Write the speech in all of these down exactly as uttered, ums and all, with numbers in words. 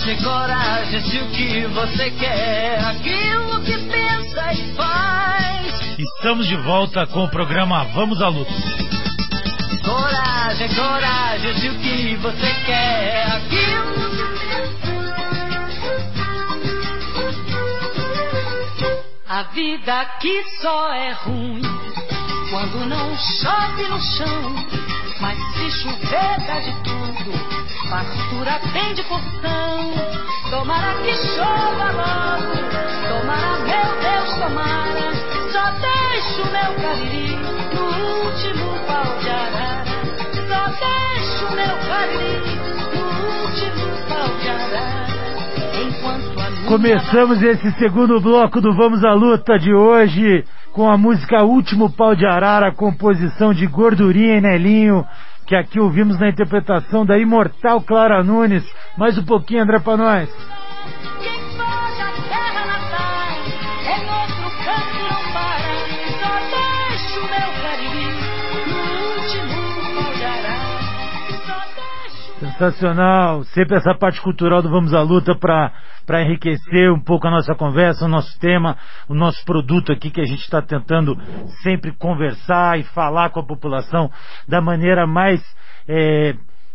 Coragem, coragem, se o que você quer, aquilo que pensa e faz. Estamos de volta com o programa Vamos à Luta. Coragem, coragem, se o que você quer, aquilo que pensa. A vida aqui só é ruim quando não chove no chão, mas se chover dá de tudo, fartura tem de porção. Tomara que chova logo, tomara, meu Deus, tomara. Só deixo o meu cariri no último pau de arara. Só deixo o meu cariri no último pau de arara. Enquanto a minha... Começamos esse segundo bloco do Vamos à Luta de hoje com a música Último Pau de Arara, composição de Gordurinha e Nelinho, que aqui ouvimos na interpretação da imortal Clara Nunes. Mais um pouquinho, André, pra nós. Quem foge a terra natal, em outro canto não para. Só deixo o meu cariri no último pau de arara. Só deixo... Sensacional. Sempre essa parte cultural do Vamos à Luta para para enriquecer um pouco a nossa conversa, o nosso tema, o nosso produto aqui que a gente está tentando sempre conversar e falar com a população da maneira mais é,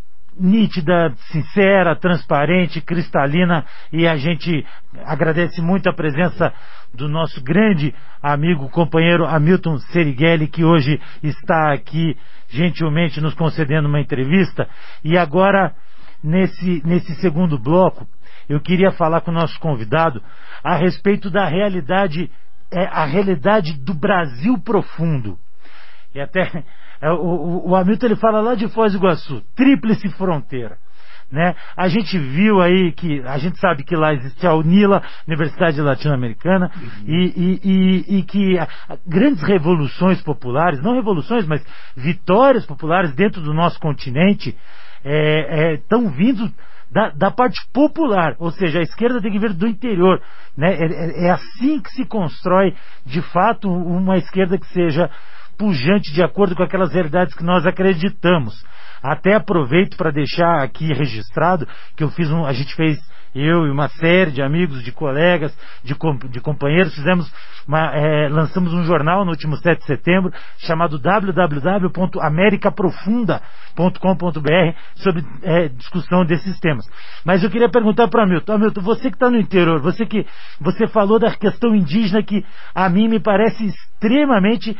nítida, sincera, transparente, cristalina, e a gente agradece muito a presença do nosso grande amigo, companheiro Hamilton Serighelli, que hoje está aqui gentilmente nos concedendo uma entrevista. E agora, nesse, nesse segundo bloco, eu queria falar com o nosso convidado a respeito da realidade, é, a realidade do Brasil profundo. E até é, o, o Hamilton ele fala lá de Foz do Iguaçu, tríplice fronteira, né? A gente viu aí que, a gente sabe que lá existe a UNILA, Universidade Latino-Americana, uhum. e, e, e, e que a, a, grandes revoluções populares, não revoluções, mas vitórias populares dentro do nosso continente estão é, é, vindo Da, da parte popular, ou seja, a esquerda tem que vir do interior, né? É, é assim que se constrói de fato uma esquerda que seja pujante de acordo com aquelas realidades que nós acreditamos. Até aproveito para deixar aqui registrado que eu fiz um, a gente fez, eu e uma série de amigos, de colegas, de, de companheiros, fizemos uma, é, lançamos um jornal no último sete de setembro chamado w w w ponto america profunda ponto com ponto b r sobre é, discussão desses temas. Mas eu queria perguntar para o Hamilton, Hamilton, você que está no interior, você que você falou da questão indígena que a mim me parece extremamente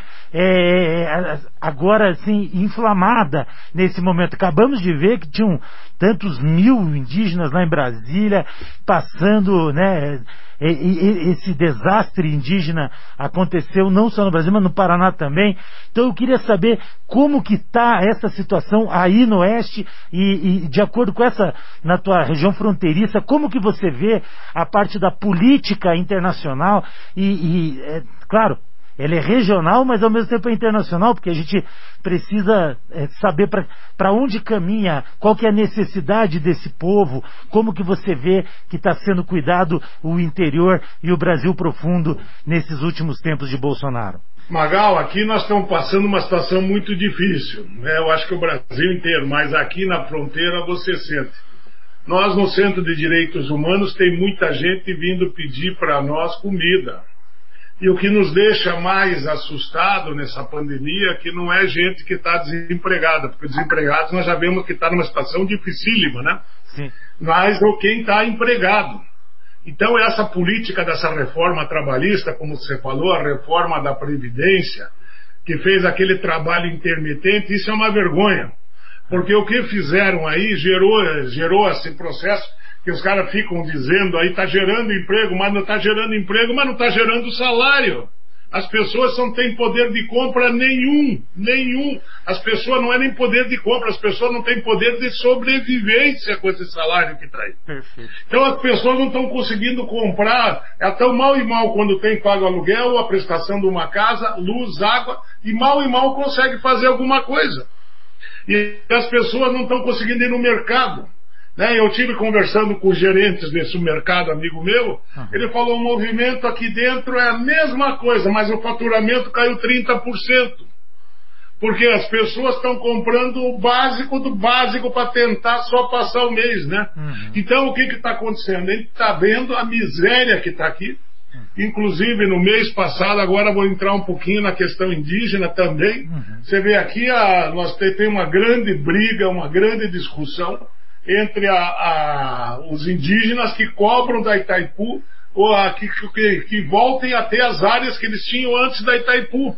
é, agora assim inflamada nesse momento. Acabamos de ver que tinham tantos mil indígenas lá em Brasília passando, né? E, e, esse desastre indígena aconteceu não só no Brasil, mas no Paraná também. Então eu queria saber como que está essa situação aí no Oeste e, e de acordo com essa, na tua região fronteiriça, como que você vê a parte da política internacional e, e é, claro, ela é regional, mas ao mesmo tempo é internacional, porque a gente precisa é, saber para onde caminha, qual que é a necessidade desse povo, como que você vê que está sendo cuidado o interior e o Brasil profundo nesses últimos tempos de Bolsonaro. Magal, aqui nós estamos passando uma situação muito difícil, né? Eu acho que o Brasil inteiro, mas aqui na fronteira você sente. Nós no Centro de Direitos Humanos tem muita gente vindo pedir para nós comida. E o que nos deixa mais assustado nessa pandemia é que não é gente que está desempregada, porque desempregados nós já vemos que está numa situação dificílima, né? Sim. Mas o quem está empregado. Então essa política dessa reforma trabalhista, como você falou, a reforma da Previdência, que fez aquele trabalho intermitente, isso é uma vergonha. Porque o que fizeram aí gerou, gerou esse processo que os caras ficam dizendo aí, está gerando emprego, mas não está gerando emprego, mas não está gerando salário. As pessoas não têm poder de compra nenhum, nenhum. As pessoas não é nem poder de compra, as pessoas não têm poder de sobrevivência com esse salário que traz. Perfeito. Então as pessoas não estão conseguindo comprar, é tão mal e mal quando tem pago aluguel, a prestação de uma casa, luz, água, e mal e mal consegue fazer alguma coisa. E as pessoas não estão conseguindo ir no mercado. Né, eu tive conversando com os gerentes desse mercado, amigo meu, uhum. Ele falou, o movimento aqui dentro é a mesma coisa, mas o faturamento caiu trinta por cento. porque as pessoas estão comprando o básico do básico para tentar só passar o mês, né? Uhum. Então, o que está acontecendo? A gente está vendo a miséria que está aqui. Uhum. Inclusive, no mês passado, agora vou entrar um pouquinho na questão indígena também. Uhum. Você vê aqui, a, nós tem uma grande briga, uma grande discussão entre a, a, os indígenas que cobram da Itaipu, ou a, que, que, que voltem até as áreas que eles tinham antes da Itaipu.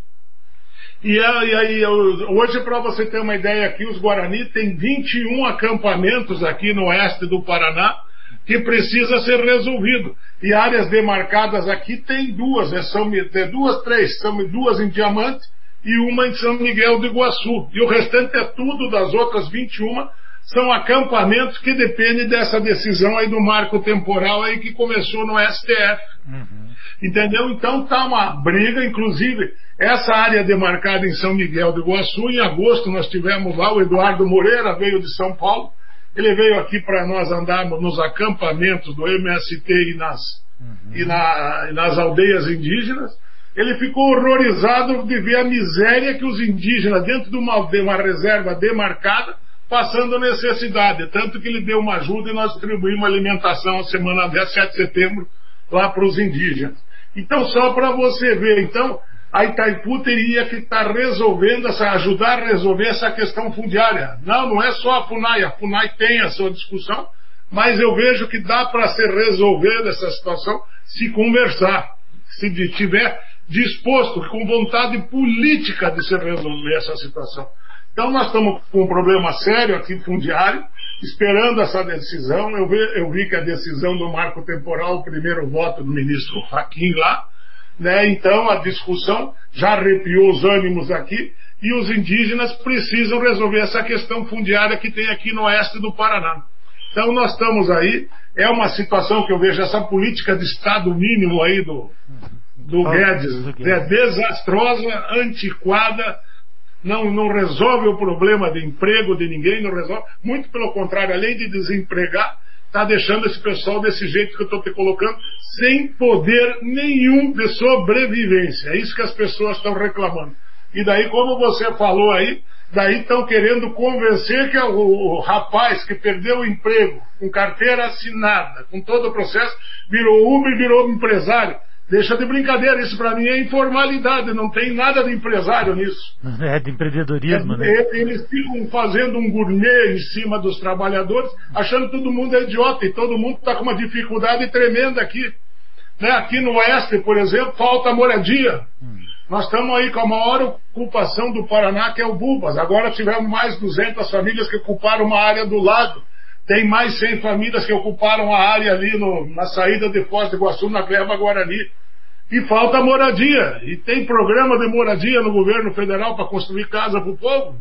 E aí, hoje, para você ter uma ideia aqui, os Guarani têm vinte e um acampamentos aqui no oeste do Paraná que precisa ser resolvido. E áreas demarcadas aqui tem duas, né? São tem duas, três, são duas em Diamante e uma em São Miguel do Iguaçu. E o restante é tudo das outras vinte e uma, são acampamentos que dependem dessa decisão aí do marco temporal aí que começou no S T F. Uhum. Entendeu? Então tá uma briga, inclusive essa área demarcada em São Miguel do Iguaçu, em agosto nós tivemos lá, o Eduardo Moreira veio de São Paulo, ele veio aqui para nós andarmos nos acampamentos do M S T e nas, uhum. e, na, e nas aldeias indígenas. Ele ficou horrorizado de ver a miséria que os indígenas, dentro de uma, de uma reserva demarcada, passando necessidade, tanto que ele deu uma ajuda e nós distribuímos alimentação a semana dez, sete de setembro lá para os indígenas. Então, só para você ver, então, a Itaipu teria que estar tá resolvendo, essa, ajudar a resolver essa questão fundiária. Não, não é só a FUNAI, a FUNAI tem a sua discussão, mas eu vejo que dá para ser resolvida essa situação se conversar, se tiver disposto, com vontade política de se resolver essa situação. Então nós estamos com um problema sério aqui fundiário, esperando essa decisão. Eu vi, eu vi que a decisão do marco temporal, o primeiro voto do ministro Fachin lá, né? Então a discussão já arrepiou os ânimos aqui e os indígenas precisam resolver essa questão fundiária que tem aqui no oeste do Paraná. Então nós estamos aí, é uma situação que eu vejo, essa política de Estado mínimo aí do, do Guedes, é desastrosa, antiquada, não, não resolve o problema de emprego de ninguém, não resolve, muito pelo contrário, além de desempregar, está deixando esse pessoal desse jeito que eu estou te colocando, sem poder nenhum de sobrevivência. É isso que as pessoas estão reclamando. E daí, como você falou aí, daí estão querendo convencer que o, o rapaz que perdeu o emprego, com carteira assinada, com todo o processo, virou Uber e virou empresário. Deixa de brincadeira, isso para mim é informalidade, não tem nada de empresário nisso. É de empreendedorismo, é, né? Eles ficam fazendo um gourmet em cima dos trabalhadores, achando que todo mundo é idiota, e todo mundo está com uma dificuldade tremenda aqui. Né? Aqui no oeste, por exemplo, falta moradia. Hum. Nós estamos aí com a maior ocupação do Paraná, que é o Bubas. Agora tivemos mais duzentas famílias que ocuparam uma área do lado. Tem mais cem famílias que ocuparam a área ali no, na saída de Foz do Iguaçu, na Gleba Guarani. E falta moradia. E tem programa de moradia no governo federal para construir casa para o povo.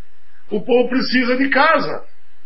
O povo precisa de casa.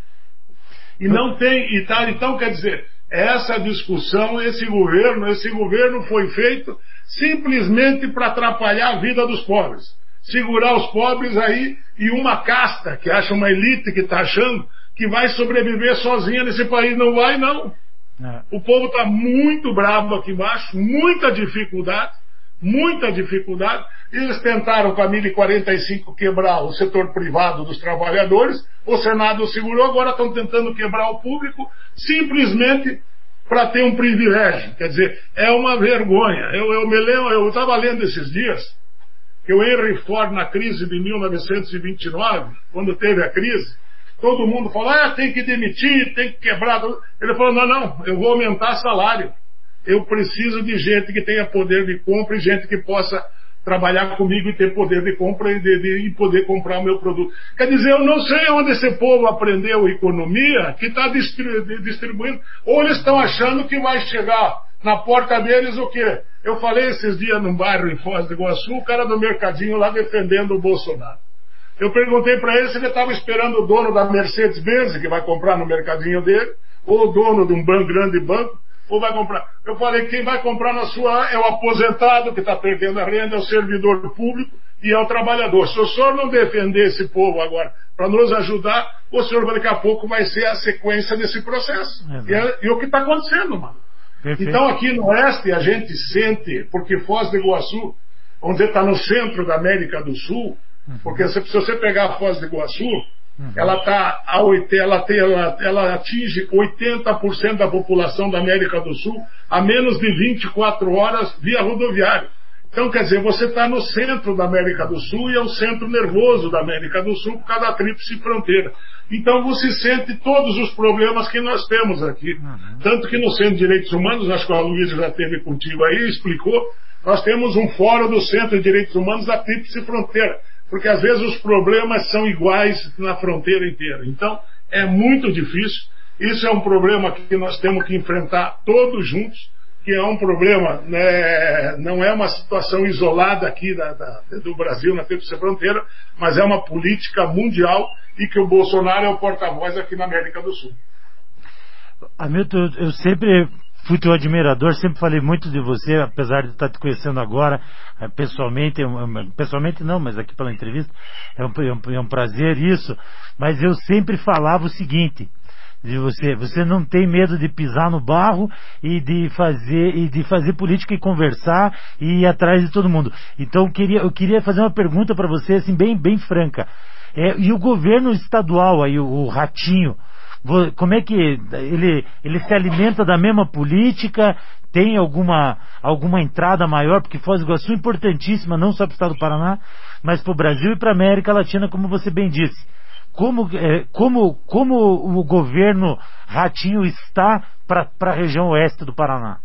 E não tem. E tá, então, quer dizer, essa discussão, esse governo, esse governo foi feito simplesmente para atrapalhar a vida dos pobres. Segurar os pobres aí e uma casta, que acha uma elite que está achando que vai sobreviver sozinha nesse país. Não vai, não. É. O povo está muito bravo aqui embaixo, muita dificuldade, muita dificuldade. Eles tentaram com a mil e quarenta e cinco quebrar o setor privado dos trabalhadores, o Senado segurou, agora estão tentando quebrar o público, simplesmente para ter um privilégio. Quer dizer, é uma vergonha. Eu, eu me lembro, eu estava lendo esses dias que o Henry Ford, na crise de mil novecentos e vinte e nove, quando teve a crise, todo mundo falou, ah, tem que demitir, tem que quebrar. Ele falou, não, não, eu vou aumentar salário. Eu preciso de gente que tenha poder de compra e gente que possa trabalhar comigo e ter poder de compra e, de, de, e poder comprar o meu produto. Quer dizer, eu não sei onde esse povo aprendeu economia que está distribu distribuindo. Ou eles estão achando que vai chegar na porta deles o quê? Eu falei esses dias num bairro em Foz do Iguaçu, o cara do mercadinho lá defendendo o Bolsonaro. Eu perguntei para ele se ele estava esperando o dono da Mercedes-Benz, que vai comprar no mercadinho dele, ou o dono de um banco, grande banco, ou vai comprar. Eu falei, quem vai comprar na sua é o aposentado, que está perdendo a renda, é o servidor público e é o trabalhador. Se o senhor não defender esse povo agora para nos ajudar, o senhor daqui a pouco vai ser a sequência desse processo. E é, e é o que está acontecendo, mano. Perfeito. Então aqui no oeste a gente sente, porque Foz do Iguaçu, onde está no centro da América do Sul, Uhum. Porque se, se você pegar a Foz do Iguaçu, uhum. ela, tá a oitenta, ela, tem, ela, ela atinge oitenta por cento da população da América do Sul a menos de vinte e quatro horas via rodoviária. Então, quer dizer, você está no centro da América do Sul e é o centro nervoso da América do Sul por causa da tríplice fronteira. Então você sente todos os problemas que nós temos aqui. Uhum. Tanto que no Centro de Direitos Humanos, acho que a Luísa já esteve contigo aí, explicou, nós temos um fórum do Centro de Direitos Humanos da tríplice fronteira. Porque às vezes os problemas são iguais na fronteira inteira. Então, é muito difícil. Isso é um problema que nós temos que enfrentar todos juntos, que é um problema, né, não é uma situação isolada aqui da, da, do Brasil na tríplice fronteira, mas é uma política mundial e que o Bolsonaro é o porta-voz aqui na América do Sul. Hamilton, eu sempre fui teu admirador, sempre falei muito de você, apesar de estar te conhecendo agora, pessoalmente, pessoalmente não, mas aqui pela entrevista, é um, é um prazer isso, mas eu sempre falava o seguinte, de você, você não tem medo de pisar no barro e de fazer, e de fazer política e conversar e ir atrás de todo mundo. Então eu queria, eu queria fazer uma pergunta para você, assim, bem, bem franca. É, e o governo estadual aí, o, o Ratinho, como é que ele, ele se alimenta da mesma política? Tem alguma, alguma entrada maior? Porque Foz do Iguaçu é importantíssima, não só para o estado do Paraná, mas para o Brasil e para a América Latina, como você bem disse. Como, é, como, como o governo Ratinho está para a região oeste do Paraná?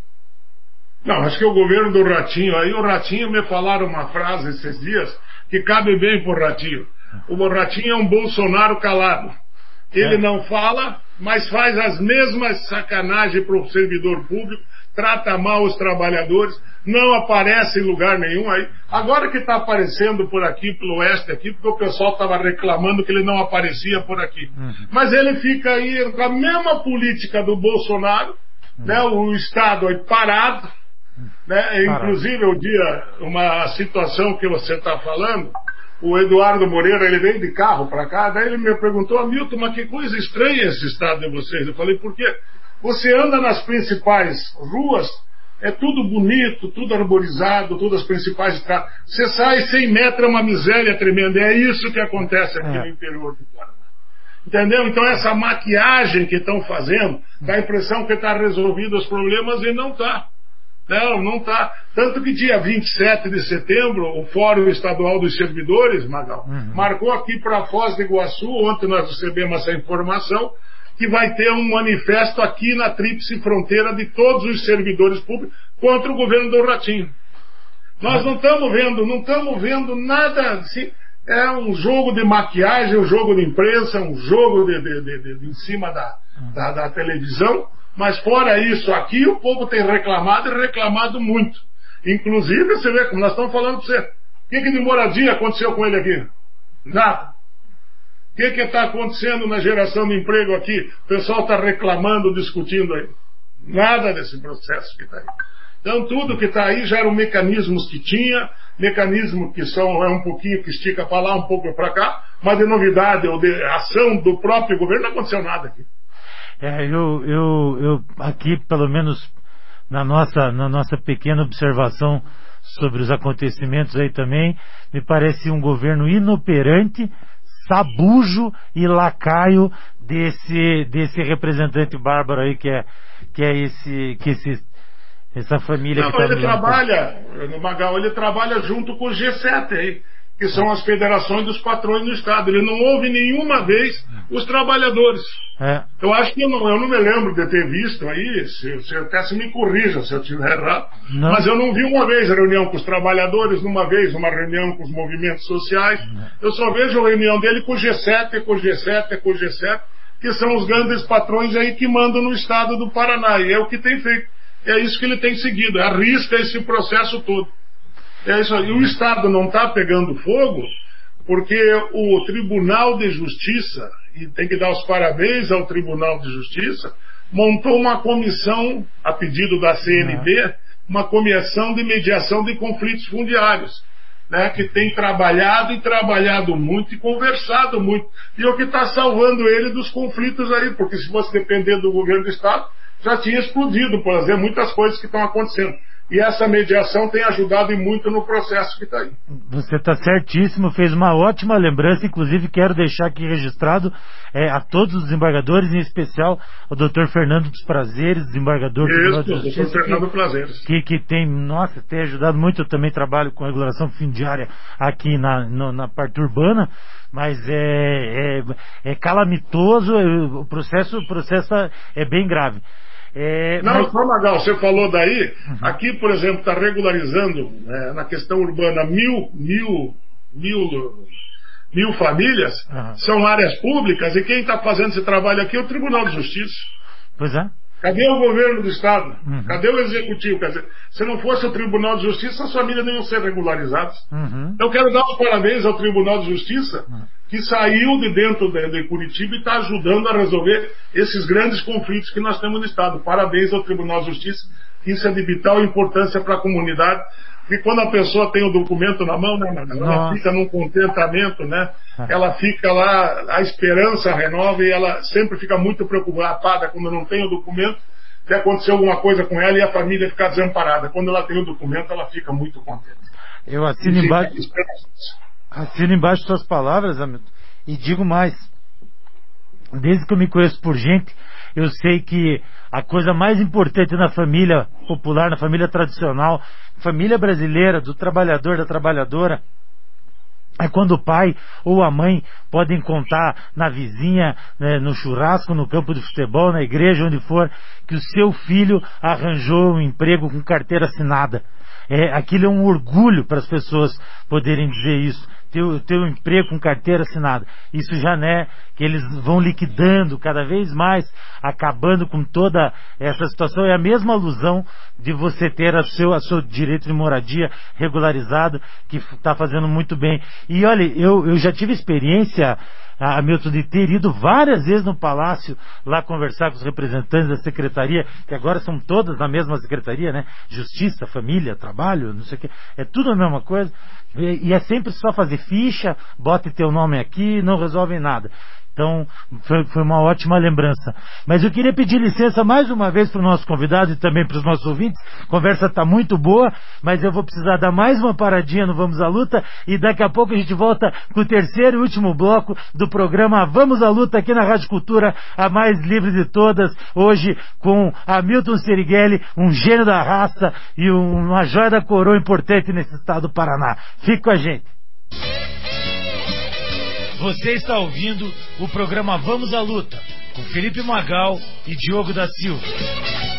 Não, acho que o governo do Ratinho, aí o Ratinho me falaram uma frase esses dias que cabe bem para o Ratinho. O Ratinho é um Bolsonaro calado. Ele é. não fala, mas faz as mesmas sacanagens para o servidor público, trata mal os trabalhadores, não aparece em lugar nenhum aí. Agora que está aparecendo por aqui, pelo oeste aqui, porque o pessoal estava reclamando que ele não aparecia por aqui. Uhum. Mas ele fica aí com a mesma política do Bolsonaro, uhum. né, o Estado aí parado, né, parado. Inclusive o dia, uma situação que você está falando, o Eduardo Moreira, ele veio de carro para cá, daí ele me perguntou, Hamilton, mas que coisa estranha esse estado de vocês. Eu falei, por quê? Você anda nas principais ruas, é tudo bonito, tudo arborizado, todas as principais estradas. Você sai cem metros, é uma miséria tremenda. É isso que acontece aqui é. no interior do Paraná. Entendeu? Então essa maquiagem que estão fazendo, dá a impressão que está resolvido os problemas e não está. Não, não está. Tanto que dia vinte e sete de setembro, o Fórum Estadual dos Servidores, Magal, uhum. marcou aqui para Foz do Iguaçu, ontem nós recebemos essa informação, que vai ter um manifesto aqui na tríplice fronteira de todos os servidores públicos contra o governo do Ratinho. Nós não estamos vendo, não estamos vendo nada assim. É um jogo de maquiagem, um jogo de imprensa, um jogo de, de, de, de, de em cima da, da, da televisão. Mas fora isso, aqui o povo tem reclamado e reclamado muito. Inclusive, você vê como nós estamos falando para você. O que, que de moradia aconteceu com ele aqui? Nada. O que está acontecendo na geração de emprego aqui? O pessoal está reclamando, discutindo aí. Nada desse processo que está aí. Então tudo que está aí já eram mecanismos que tinha, mecanismos que são é um pouquinho que estica para lá, um pouco para cá, mas de novidade ou de ação do próprio governo não aconteceu nada aqui. É, eu, eu, eu aqui, pelo menos na nossa, na nossa pequena observação sobre os acontecimentos aí também, me parece um governo inoperante, sabujo e lacaio desse, desse representante bárbaro aí que é, que é esse, que esse, essa família Não, que está ele trabalha, no Magal, ele trabalha junto com o G sete aí, que são as federações dos patrões do Estado. Ele não ouve nenhuma vez os trabalhadores. É. Eu acho que eu não, eu não me lembro de ter visto aí, se, se até se me corrija se eu estiver errado, não. Mas eu não vi uma vez reunião com os trabalhadores, uma vez uma reunião com os movimentos sociais. Não. Eu só vejo a reunião dele com o G sete, com o G sete, com o G sete, que são os grandes patrões aí que mandam no Estado do Paraná. E é o que tem feito. É isso que ele tem seguido, arrisca esse processo todo. É isso aí. O Estado não está pegando fogo porque o Tribunal de Justiça, e tem que dar os parabéns ao Tribunal de Justiça, montou uma comissão, a pedido da C N B, uma comissão de mediação de conflitos fundiários, né, que tem trabalhado e trabalhado muito e conversado muito. E é o que está salvando ele dos conflitos aí, porque se fosse depender do governo do Estado, já tinha explodido, por exemplo, muitas coisas que estão acontecendo. e essa mediação tem ajudado e muito no processo que está aí. Você está certíssimo, fez uma ótima lembrança, inclusive quero deixar aqui registrado é, a todos os desembargadores, em especial o doutor Fernando dos Prazeres, desembargador do Tribunal de Justiça, doutor Fernando que, Prazeres. Que, que tem, nossa, tem ajudado muito. Eu também trabalho com regulação fundiária aqui na, no, na parte urbana, mas é, é, é calamitoso, o processo, o processo é bem grave. É, Não, mas... só Magal, você falou daí, uhum. Aqui, por exemplo, está regularizando é, na questão urbana mil, mil, mil, mil famílias, uhum. São áreas públicas, e quem está fazendo esse trabalho aqui é o Tribunal de Justiça. Pois é. Cadê o governo do Estado? Uhum. Cadê o Executivo? Quer dizer, se não fosse o Tribunal de Justiça, as famílias não iam ser regularizadas. Uhum. Então, quero dar os parabéns ao Tribunal de Justiça, uhum. que saiu de dentro de, de Curitiba e está ajudando a resolver esses grandes conflitos que nós temos no Estado. Parabéns ao Tribunal de Justiça, isso é de vital importância para a comunidade. Porque quando a pessoa tem o documento na mão, né, ela Nossa. fica num contentamento, né? Ela fica lá, a esperança renova e ela sempre fica muito preocupada quando não tem o documento, se acontecer alguma coisa com ela e a família ficar desamparada. Quando ela tem o documento, ela fica muito contente. Eu assino e embaixo, assino embaixo suas palavras, Hamilton, e digo mais. Desde que eu me conheço por gente, eu sei que a coisa mais importante na família popular, na família tradicional, família brasileira, do trabalhador, da trabalhadora, é quando o pai ou a mãe podem contar na vizinha, né, no churrasco, no campo de futebol, na igreja, onde for, que o seu filho arranjou um emprego com carteira assinada. É, aquilo é um orgulho para as pessoas poderem dizer isso. Ter, ter um emprego com carteira assinada. Isso já não é que eles vão liquidando cada vez mais, acabando com toda essa situação. É a mesma alusão de você ter a seu, a seu direito de moradia regularizado, que está fazendo muito bem. E olha, eu, eu já tive experiência, Hamilton, de ter ido várias vezes no Palácio lá conversar com os representantes da Secretaria, que agora são todas na mesma Secretaria, né? Justiça, família, trabalho, não sei o que, é tudo a mesma coisa, e, e é sempre só fazer ficha, bota teu nome aqui, não resolve nada. Então, foi, foi uma ótima lembrança. Mas eu queria pedir licença mais uma vez para o nosso convidado e também para os nossos ouvintes. A conversa está muito boa, mas eu vou precisar dar mais uma paradinha no Vamos à Luta, e daqui a pouco a gente volta com o terceiro e último bloco do programa Vamos à Luta aqui na Rádio Cultura, a mais livre de todas, hoje com Hamilton Serighelli, um gênio da raça e um, uma joia da coroa importante nesse estado do Paraná. Fique com a gente. Você está ouvindo o programa Vamos à Luta, com Felipe Magal e Diogo da Silva.